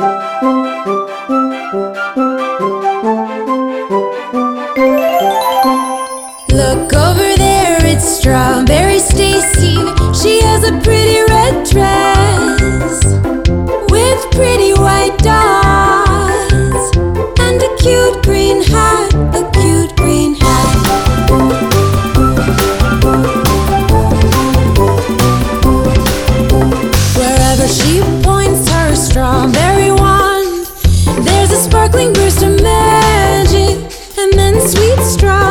Look over there, it's Strawberry Stacy. She has a pretty red dress with pretty white dots and a cute green hat, a cute green hat. Wherever she points her strawberry wand, there's a sparkling burst of magic, and then sweet strawberry